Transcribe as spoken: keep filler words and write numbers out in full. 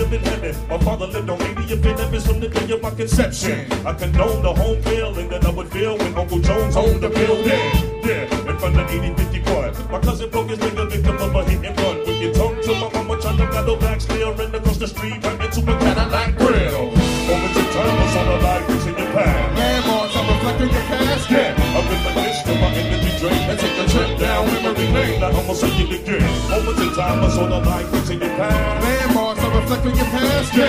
live in heaven. My father lived on eightieth and Evans from the day of my conception. I condone the home feeling that I would feel when Uncle Jones owned the building. Yeah, in front of eighty fifty-one. My cousin broke his leg, a victim of a hit and run. With your tongue to my mama, trying to battle back, staring across the street, right into a Cadillac grill. Over to time, I saw the light in your path. Landmarks, I'm reflecting your past. Yeah, up in the midst of my energy drain. And take a trip down memory lane. I almost say it again. Moments in time, I saw the light in your path. Landmarks, I'm reflecting your past. Yeah.